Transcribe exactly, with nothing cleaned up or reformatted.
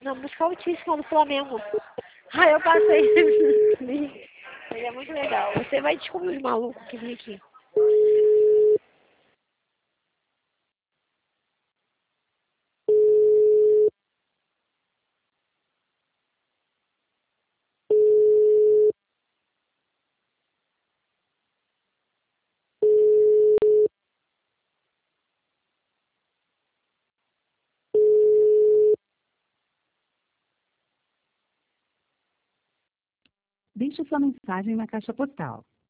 Na música altíssima do Flamengo. Aí eu passei. Ele é muito legal. Você vai descobrir os malucos que vem aqui. Deixe sua mensagem na caixa postal.